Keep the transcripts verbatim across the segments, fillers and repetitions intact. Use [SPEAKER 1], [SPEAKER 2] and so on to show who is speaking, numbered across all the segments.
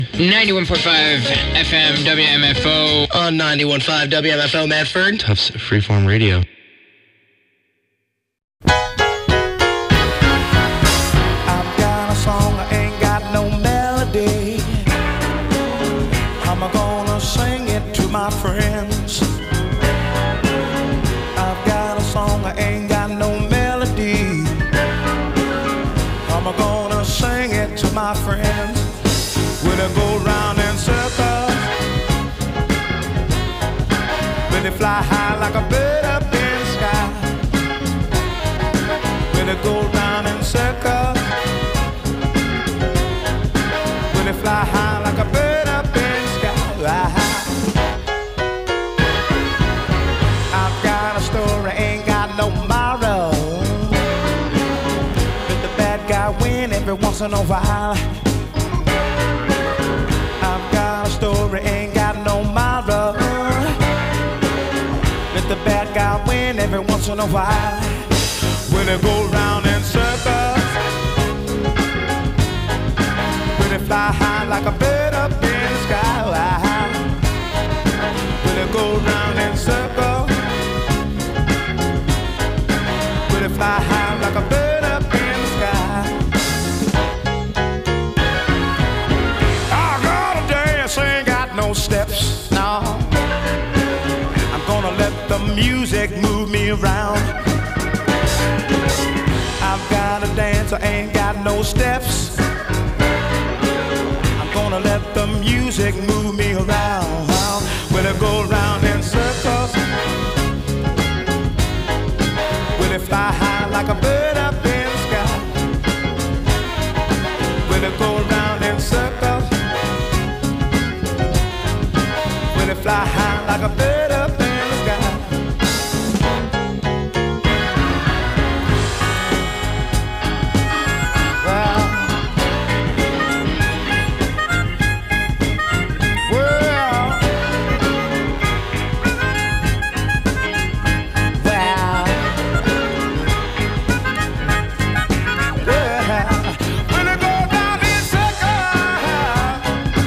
[SPEAKER 1] ninety-one point five F M W M F O.
[SPEAKER 2] On ninety-one point five W M F O, Medford.
[SPEAKER 3] Tufts Freeform Radio.
[SPEAKER 4] I've got a song, I ain't got no melody. I'm gonna sing it to my friends. I've got a song, I ain't got no melody. I'm gonna sing it to my friends. When I go round in circles, when they fly high like a bird up in the sky. When they go round in circles, when they fly high like a bird up in the sky. I've got a story, ain't got no moral. Let the bad guy win every once in a while. I've got a story, ain't got no moral. Let the bad guy win every once in a while. When they go round in circles, when they fly high like a bird up in the sky. When they go round in circles, when they fly high like a bird up in the sky. Ain't got no steps, no. I'm gonna let the music move me around. I've got a dance, I ain't got no steps. I'm gonna let the music move me around. When I go round in circles, when it fly high like a bird up in the sky. When I go round in circles, fly high like a bird up in the sky. Well, well, well, well. When I go down in circles,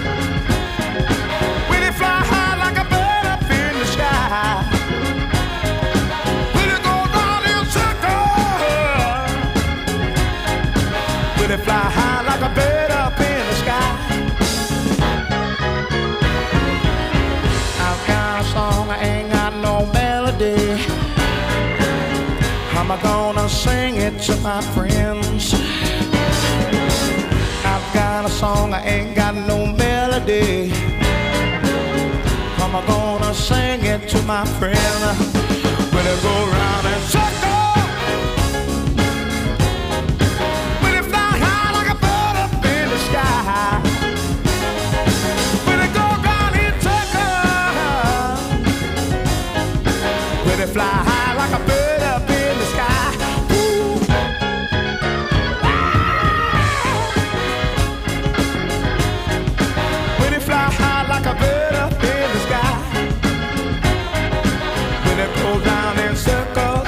[SPEAKER 4] when it fly high like a bird up in the sky. When it go round in circles, when it fly high like a bird up in the sky. I've got a song, I ain't got no melody. I'm gonna sing it to my friends. I've got a song, I ain't got no melody. I'm gonna sing it to my friend. When I go round in circles, when it fly high like a bird up in the sky. When I go round in circles, when it fly high like a bird up in the sky. Ooh. When it fly high like a bird up in the sky. When it go round in circles,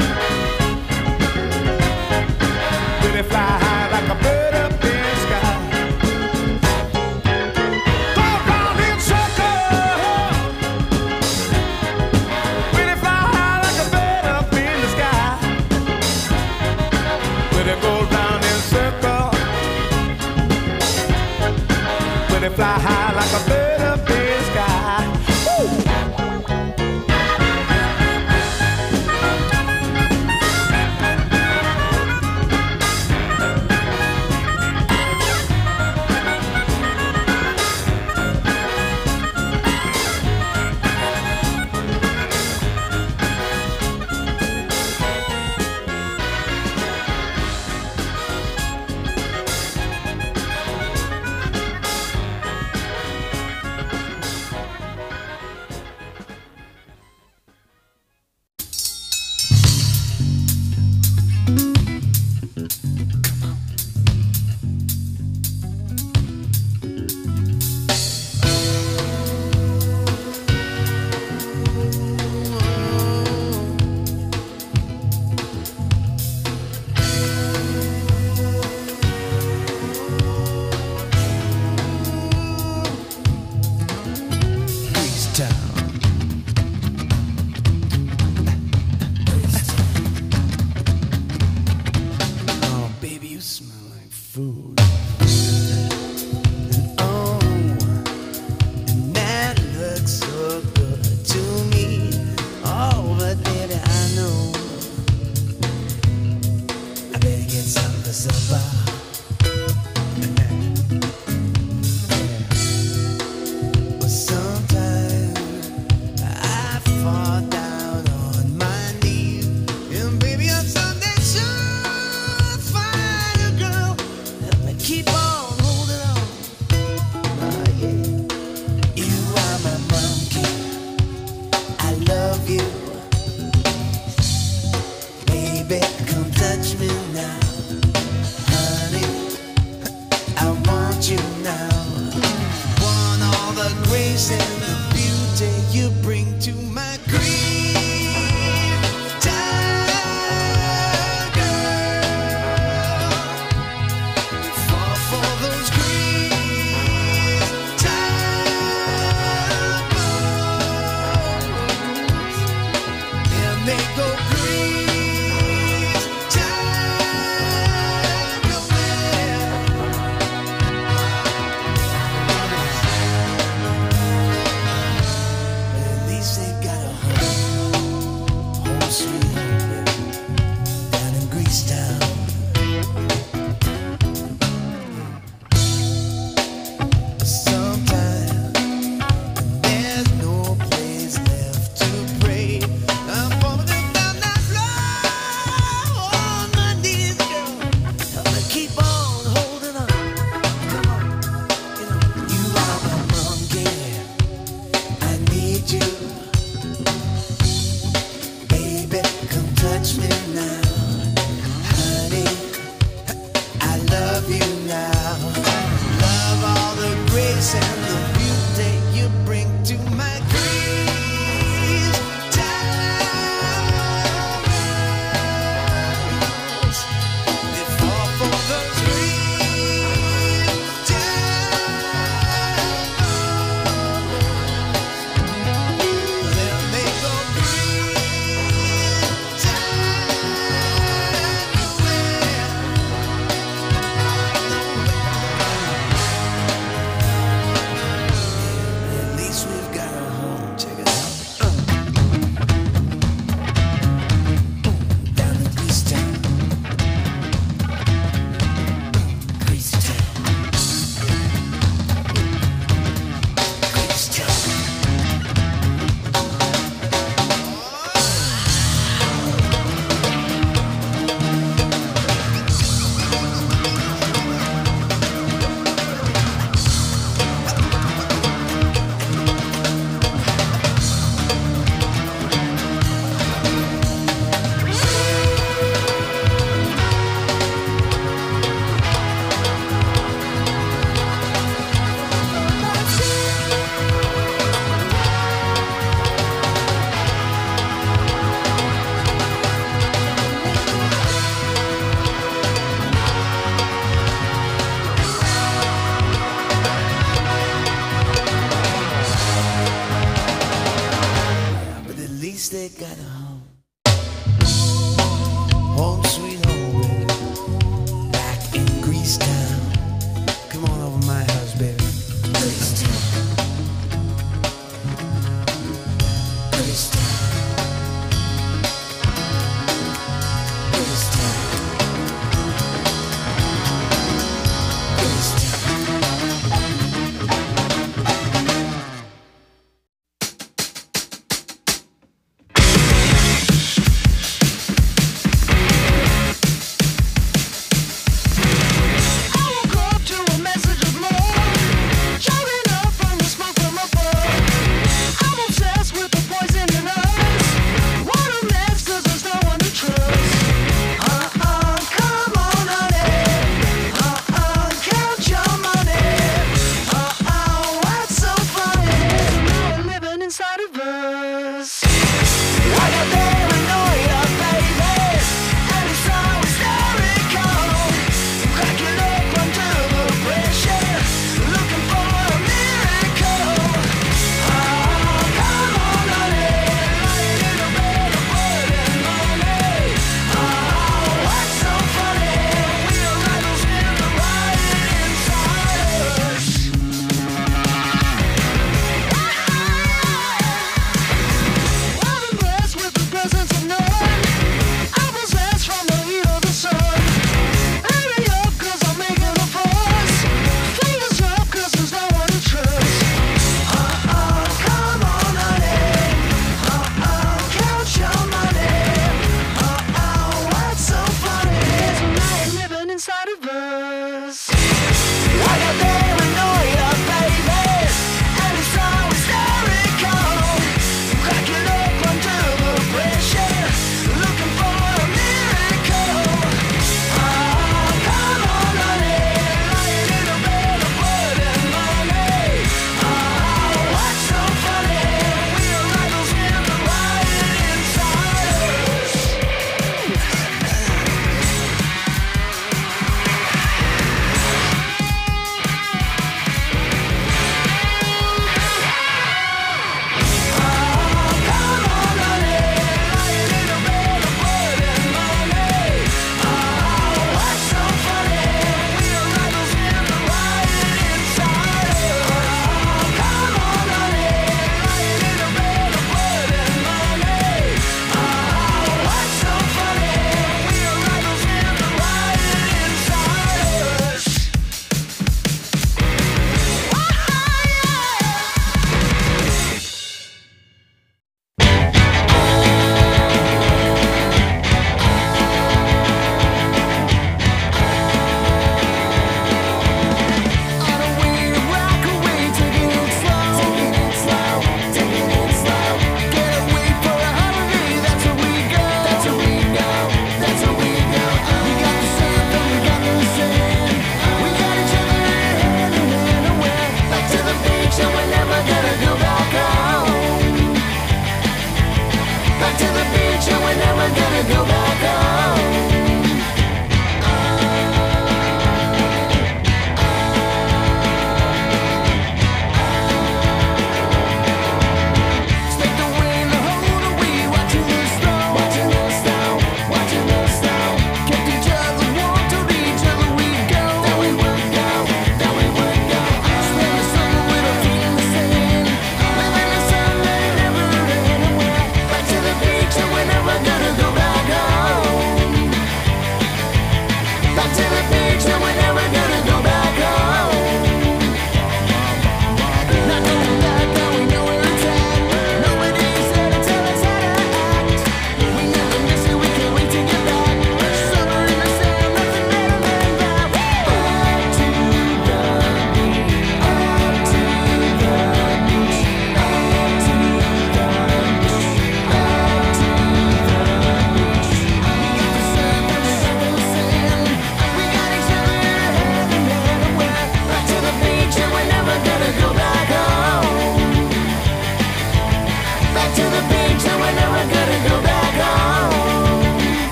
[SPEAKER 4] when it fly high like a bird up in the sky. Go round in circles, when it fly high like a bird up in the sky. When it go round in circles, when it fly high like a bird up in the sky. Woo! grace and the beauty you bring to my grief. Time, girl, we fall for those grief time moves, and they go grief time nowhere. At least they got a home, home sweet home, down in Greece town. Sometimes there's no place left to pray. I'm falling down that road on my knees, girl. I'm gonna keep on holding on. Come on, you know you are my monkey. I need you, baby. Come touch me now, honey. I love you now. Love all the grace and the beauty you bring to my grief times. They fall for those grief times. Then they go grief time nowhere.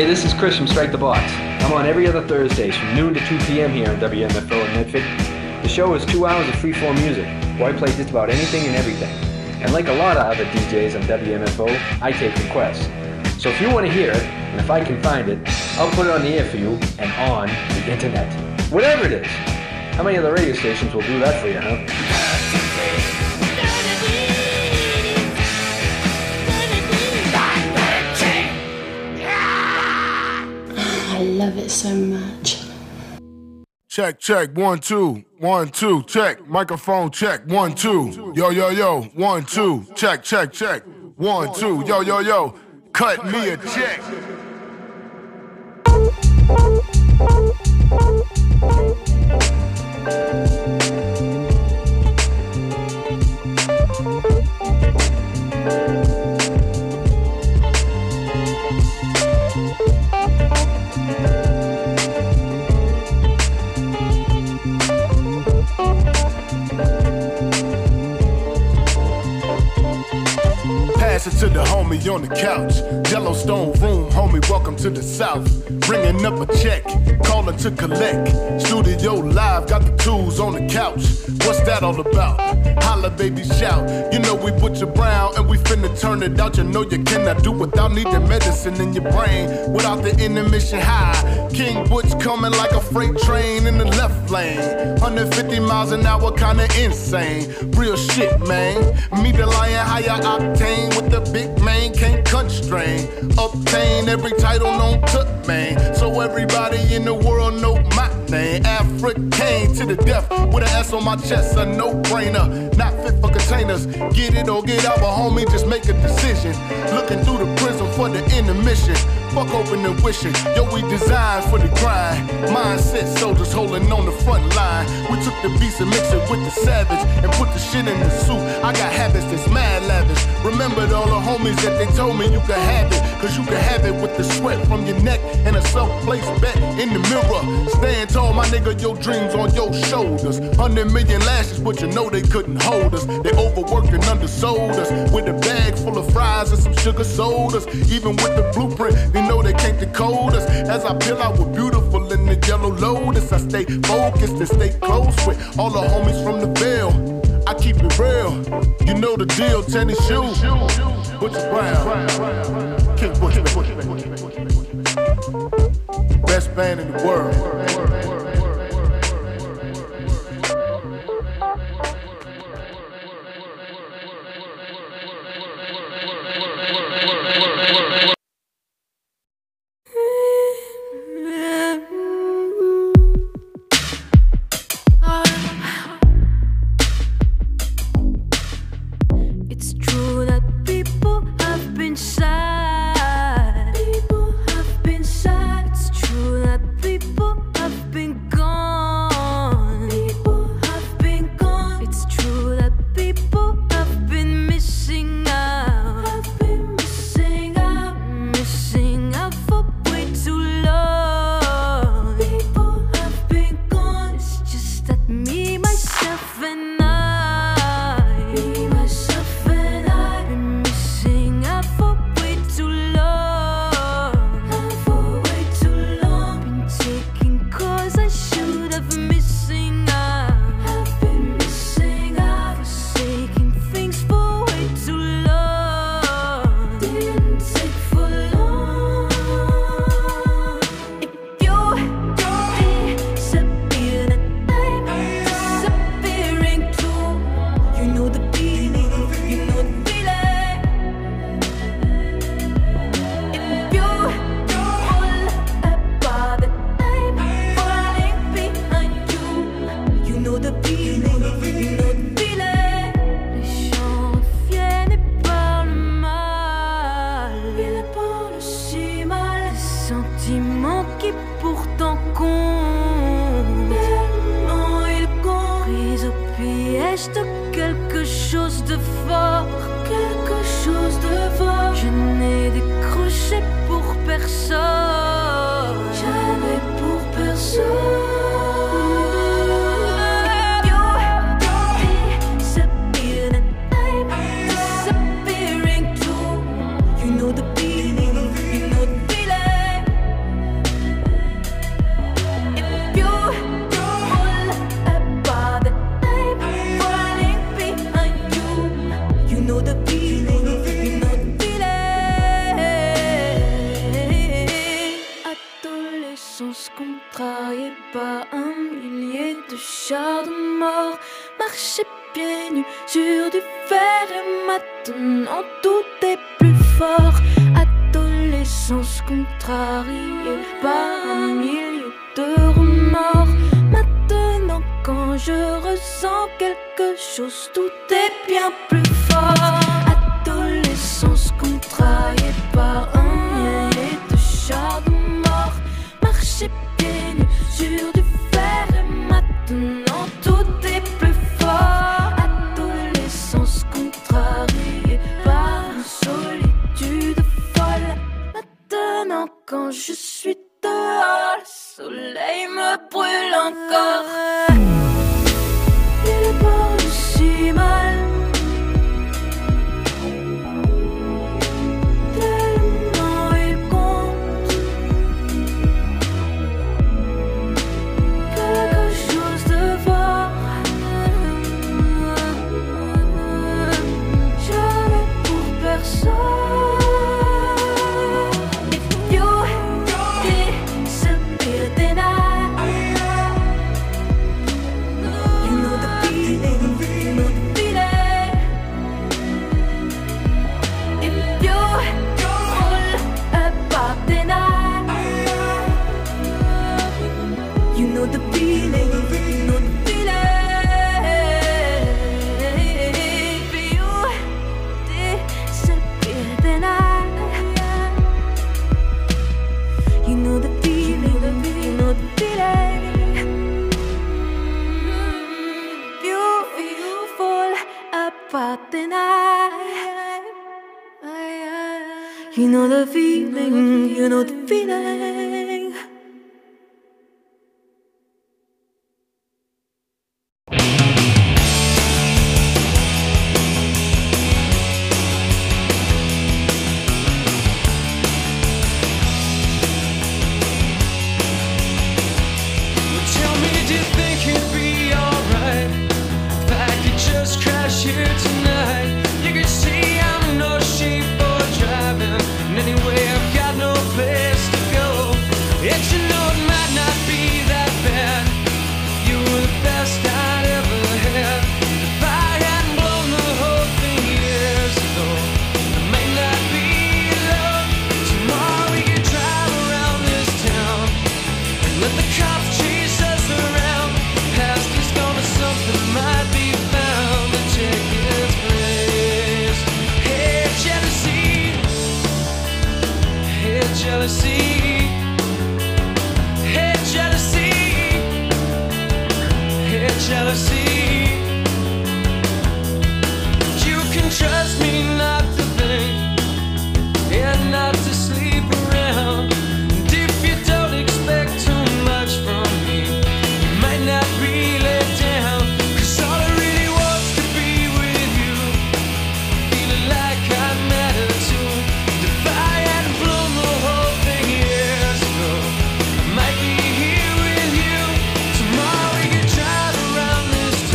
[SPEAKER 3] this is Chris from Strike the Box. I'm on every other Thursdays from noon to two p.m. here on W M F O in Medford. The show is two hours of free-form music, where I play just about anything and everything. And like a lot of other D Js on W M F O, I take requests. So if you want to hear it, and if I can find it, I'll put it on the air for you and on the internet. Whatever it is. How many other radio stations will do that for you, huh?
[SPEAKER 5] I love it so much.
[SPEAKER 6] Check, check, one, two, one, two, check. Microphone check, one, two. Yo, yo, yo, one, two, check, check, check. One, two, yo, yo, yo, cut me a check. Pass it to the homie on the couch. Yellowstone room, homie, welcome to the South. Bringing up a check, calling to collect. Studio live, got the tools on the couch. What's that all about? Holla, baby, shout. You know we Butcher Brown and we finna turn it out. You know you cannot do without needing medicine in your brain. Without the intermission high. King Butch coming like a freight train in the left lane. one hundred fifty miles an hour, kinda insane. Real shit, man. Me the lion, higher octane with the big man, can't constrain. Obtain every title known to man. So everybody in the world know my name. African to the death with an S on my chest, a no-brainer. Not fit for containers. Get it or get out, but homie, just make a decision. Looking through the prism for the intermission. Fuck hoping and wishing. Yo, we designed for the grind. Mindset soldiers holding on the front line. We took the beats and mixed it with the savage and put the shit in the suit. I got habits that's mad lavish. Remembered all the homies that they told me you could have it. Cause you could have it with the sweat from your neck and a self-placed bet in the mirror. Stand tall, my nigga, your dreams on your shoulders. Hundred million lashes, but you know they couldn't hold us. They overworked and undersold us. With a bag full of fries and some sugar sodas. Even with the blueprint, they know they can't decode us. As I peel out with beautiful in the yellow lotus, I stay focused and stay close with all the homies from the Ville. I keep it real, you know the deal. Tennis shoes, Butcher Brown, King Butcher, best band in the world.
[SPEAKER 7] sens contrarié par un millier de chars de mort. Marcher pieds nus sur du fer et maintenant tout est plus fort. Adolescence contrariée par un millier de remords. Maintenant quand je ressens quelque chose, tout est bien plus fort. Adolescence contrariée par un millier de chars de mort. Marcher pieds nus sur du fer et maintenant tout est plus fort. Adolescence contrariée par une solitude folle. Maintenant quand je suis dehors, le soleil me brûle encore. Il parle si mal, tellement il compte quelque chose de fort. Jamais pour personne. If you disappear, then I, you know the feeling, you know the feeling. If you fall apart, then I, you know the feeling, you know the feeling. If you disappear, then I, you know the feeling, you know the feeling. If you, if you fall apart, then I, you know the feeling, you know the feeling.
[SPEAKER 8] Tell me, do you think it'd be alright if I could just crash here tonight? You can see I'm in no shape for driving, and anyway I've got no place to go. Yet you know it might not be that bad. You were the best I'd ever had. If I hadn't blown the whole thing years ago, it might not be love. Tomorrow we could drive around this town and let the cops chase us around. Past is gone, but something might be found to take its place. Hey, jealousy. Hey, jealousy. Hey, jealousy. Hey, jealousy. You can trust me not to think and not to sleep around. And if you don't expect too much from me, you might not really down. Cause all I really want's to be with you, feeling like I matter too. If I hadn't blown the whole thing years ago, I might be here with you. Tomorrow we could drive around this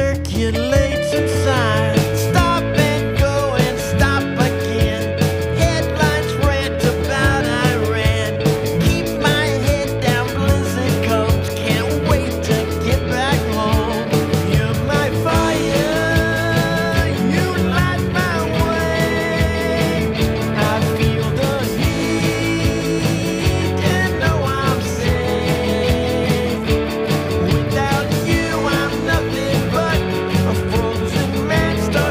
[SPEAKER 4] circulates inside. Stop and go and stop again. Headlines rant about Iran. Keep my head down, blizzard comes. Can't wait to get back home. You're my fire, you light my way. I feel the heat and know I'm safe. Without you, I'm nothing but a frozen man.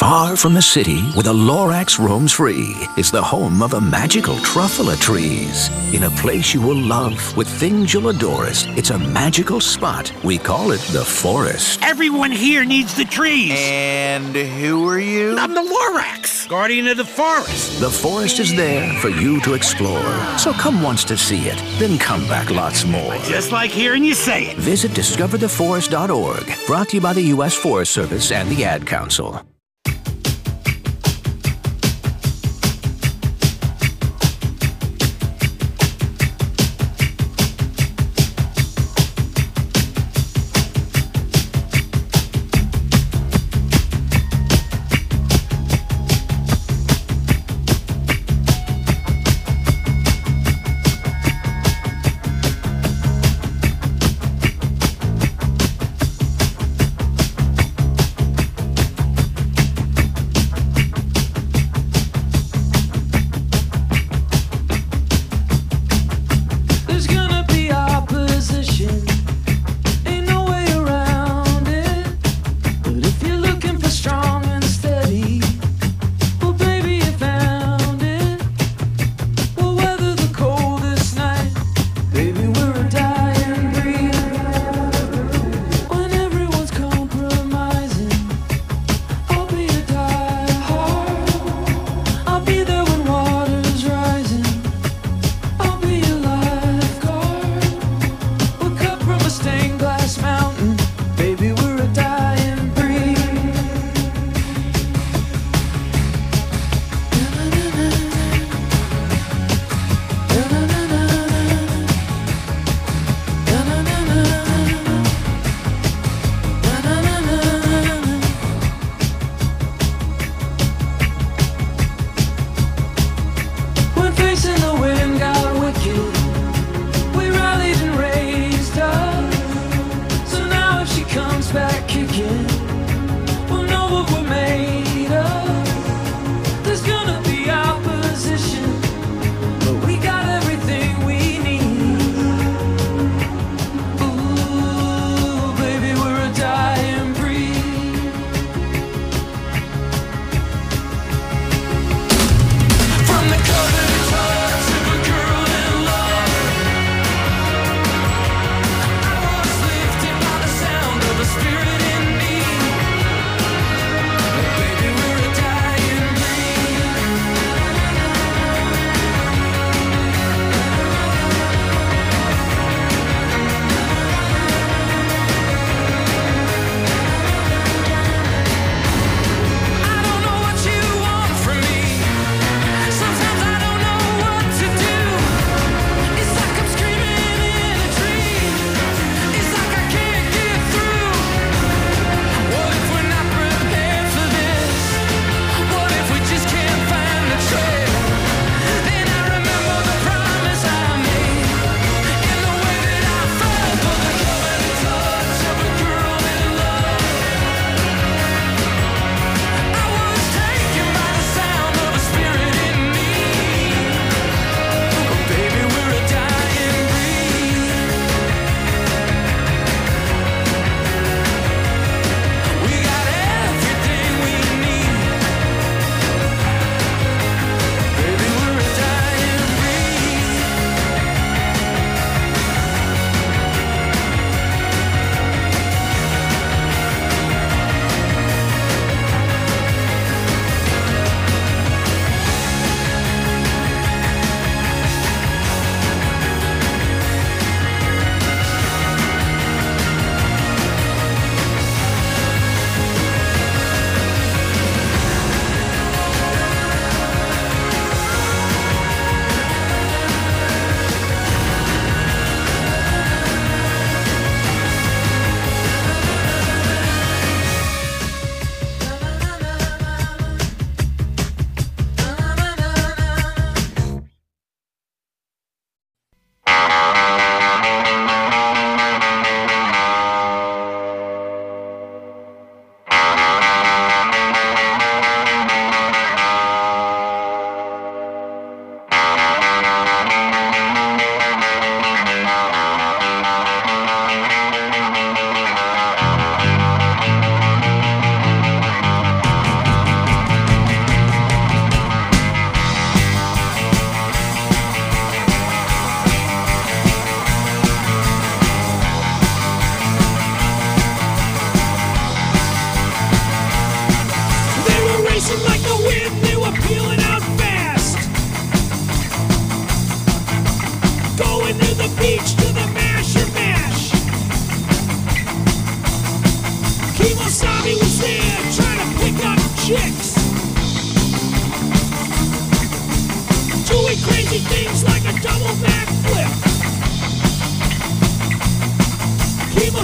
[SPEAKER 9] Far from the city, where the Lorax roams free, is the home of the magical truffula trees. In a place you will love, with things you'll adorest, it's a magical spot. We call it the forest.
[SPEAKER 10] Everyone here needs the trees.
[SPEAKER 11] And who are you?
[SPEAKER 10] I'm the Lorax, guardian of the forest.
[SPEAKER 9] The forest is there for you to explore. So come once to see it, then come back lots more.
[SPEAKER 10] I just like hearing you say it.
[SPEAKER 9] Visit discover the forest dot org, brought to you by the U S Forest Service and the Ad Council.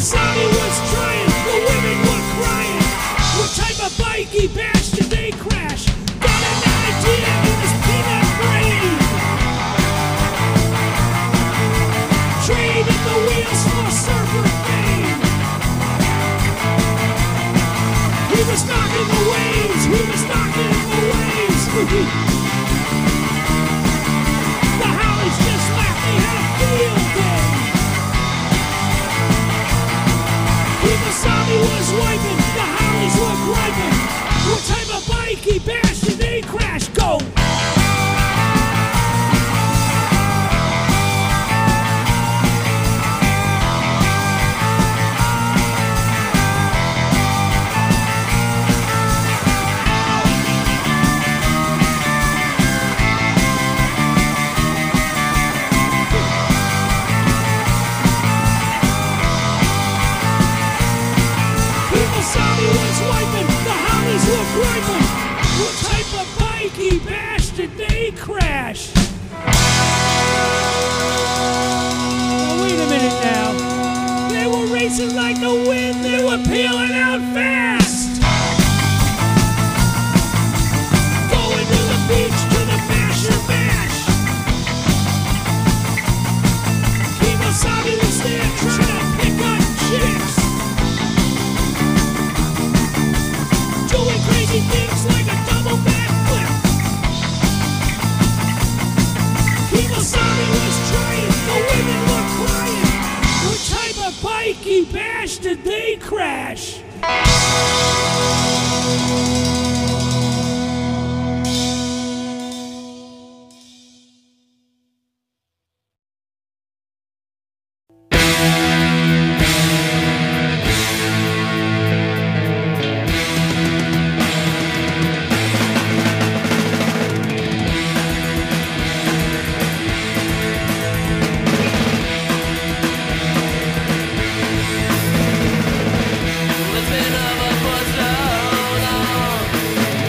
[SPEAKER 12] Kimasabi was trying, the women were crying. What type of bike he bashed did they crash? Got an idea in his peanut brain. Trading the wheels for surfer fame. He was knocking the waves, he was knocking the waves. The Hollies just laughed, they had a field day. Kimasabi was wiping, the Hollies were griping. What type of bike he bashed and they crashed? Go! Kimasabi was wiping, the Hollies were griping. What type of bike he bashed did they crash? Oh, wait a minute now. They were racing like the wind, they were peeling out fast. Going to the beach to the Masher Bash. Kimasabi was there trying to pick up chicks. Doing crazy things like a double backflip. Kimasabi was trying, the women were crying. What type of bike he bashed did they crash?
[SPEAKER 8] Let's been over for so long.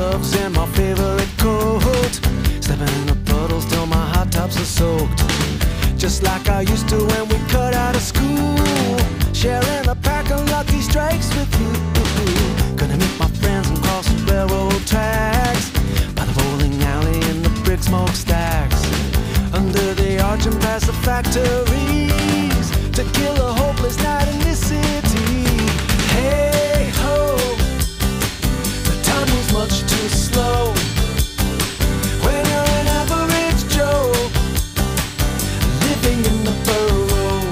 [SPEAKER 8] gloves and my favorite coat. Stepping in the puddles till my hot tops are soaked. Just like I used to when we cut out of school. Sharing a pack of Lucky Strikes with you. Gonna meet my friends and cross the railroad tracks. By the bowling alley and the brick smokestacks. Under the arch and past the factories. To kill a hopeless night in this city. Hey ho, the time moves much too slow. When you're an average Joe, living in the borough.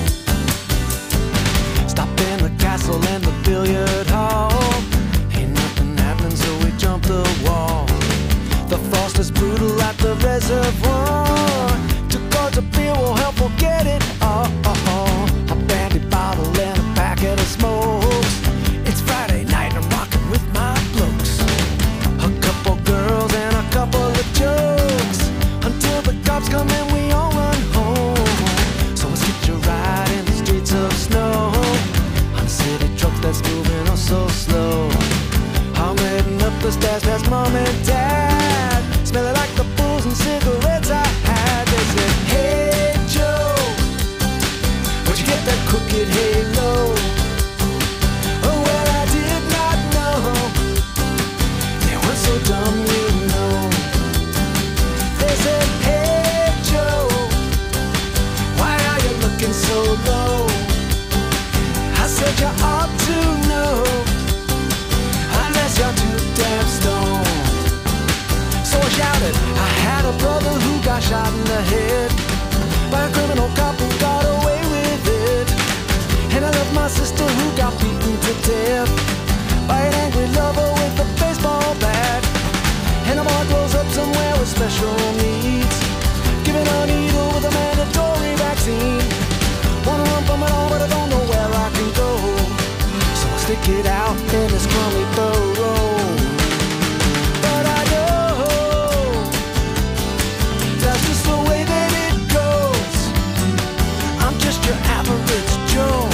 [SPEAKER 8] Stop in the castle and the billiard hall. Ain't nothing happening, so we jump the wall. The frost is brutal at the reservoir. Two cards of beer will help forget it all. A brandy bottle and a packet of smokes. It's Friday night and I'm rocking with my blokes. A couple girls and a couple of jokes. Until the cops come and we all run home. So let's get you right in the streets of snow. On city trucks that's moving oh so slow. I'm heading up the stairs past mom and dad. Smelling like the booze and cigarettes I had. They said, hey Joe, where'd you get that crooked halo? Oh well, I did not know. They weren't so dumb, you know. They said, hey Joe, why are you looking so low? I said you ought to know, unless you're too damn stoned. So I shouted, I had a brother who got shot in the head by a criminal cop who got away with it. And I love my sister who got beaten to death by an angry lover with a baseball bat. And a boy grows up somewhere with special needs, given a needle with a mandatory vaccine. Wanna run from it all, but I don't know where I can go. So I stick it out in this crummy burrow. But I know that's just the way that it goes. I'm just your average Joe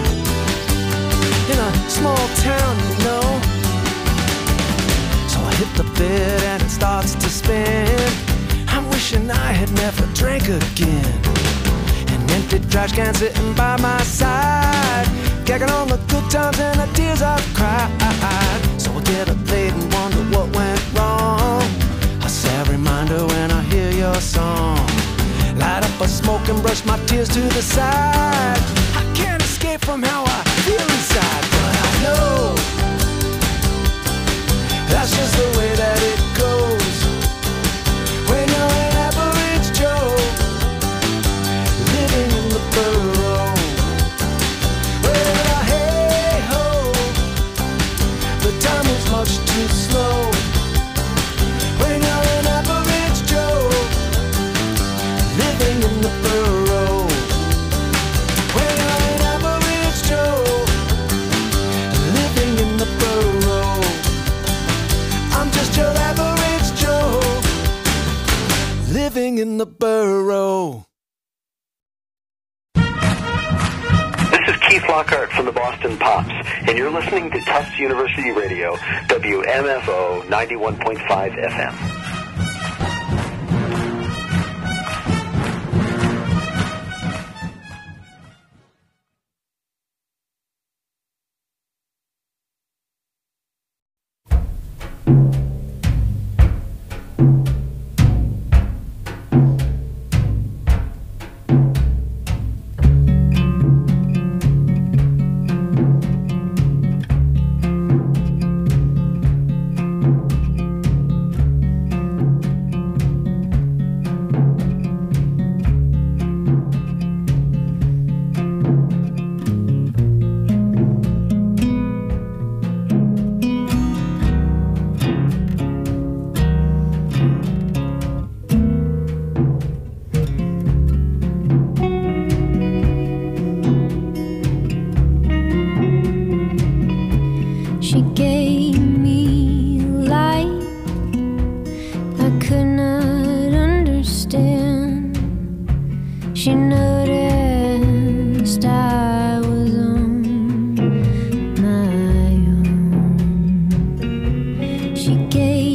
[SPEAKER 8] in a small town, you know. So I hit the bed and it starts to spin. I'm wishing I had never drank again. An empty trash can sitting by my side, gagging on the good times and the tears I've cried. So I get up late and wonder what went wrong. A sad reminder when I hear your song. Light up a smoke and brush my tears to the side. I can't escape from how I feel inside, but I know that's just the way that it goes. When you're an average Joe, living in the borough. Well, hey ho, the time is much too slow. When you're an average Joe, living in the borough. When you're an average Joe, living in the borough. I'm just your average Joe, living in the borough.
[SPEAKER 13] This is Keith Lockhart from the Boston Pops, and you're listening to Tufts University Radio, W M F O ninety-one point five F M.
[SPEAKER 14] She noticed I was on my own. She gave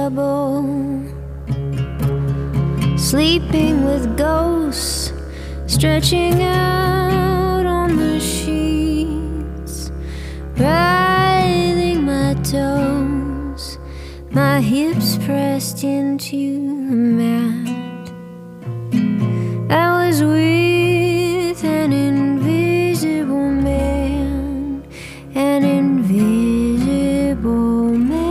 [SPEAKER 14] trouble, sleeping with ghosts, stretching out on the sheets, writhing my toes, my hips pressed into the mat. I was with an invisible man, an invisible man.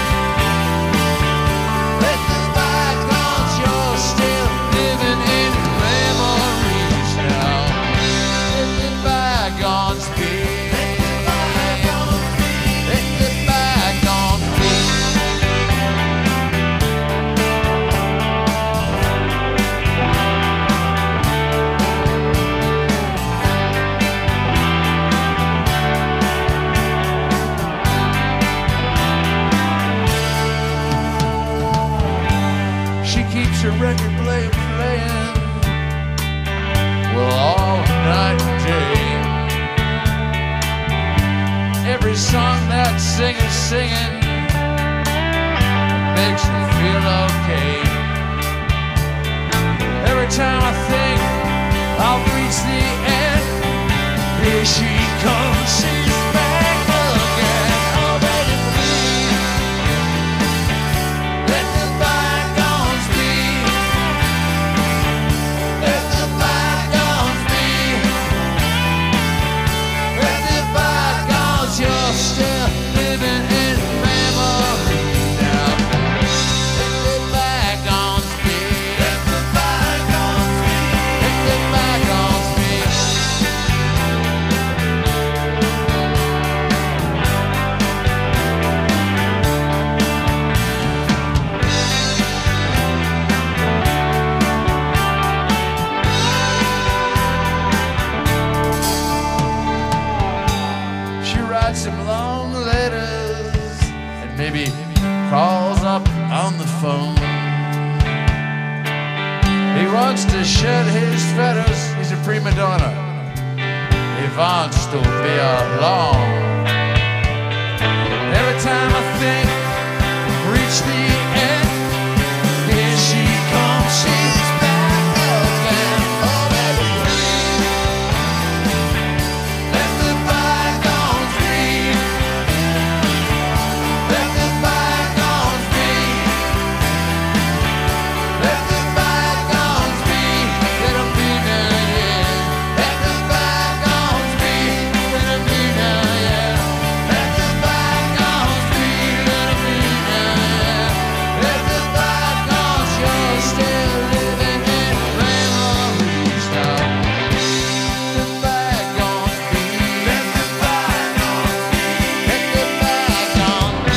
[SPEAKER 8] Living in
[SPEAKER 15] your record player playing, well, all night and day. Every song that singer's singing makes me feel okay. Every time I think I'll reach the end, here she comes, she's back again. Oh, baby, please, let the bygones be. Let the bygones be. Let the bygones, you're still living in memory now. Let the bygones be. Let the bygones be. Let the bygones be. She writes him long letters and maybe calls up on the phone. He wants to shed his feathers, he's a prima donna. He wants to be alone. Every time I think reach the end, here she comes, she's back again. Oh, baby, please, let the bygones be. Let the bygones be. Let the bygones be. Let them be now, yeah. Let the bygones be. Let them be now, yeah. Let the bygones be. Let them be now, yeah. Let the bygones, you're still living in memories now. Let the bygones be. Let the bygones be. Let the bygones.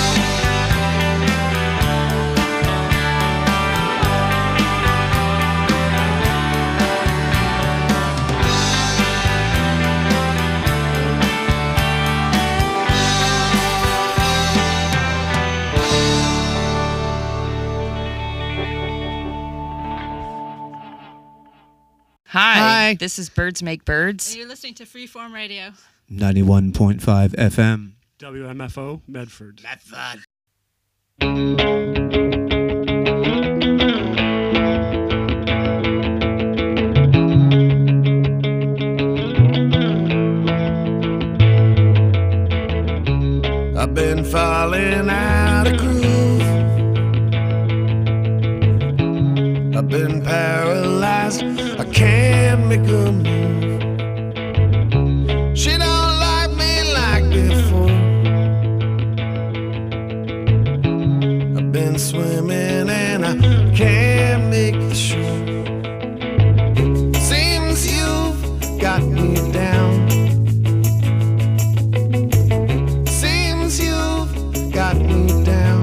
[SPEAKER 16] Hi, this is Birds Make Birds.
[SPEAKER 17] And you're listening to Freeform Radio.
[SPEAKER 18] ninety-one point five F M.
[SPEAKER 19] W M F O, Medford.
[SPEAKER 2] Medford.
[SPEAKER 15] I've been falling out of groove. I've been paralyzed. I can't make a move. She don't like me like before. I've been swimming and I can't make the shore.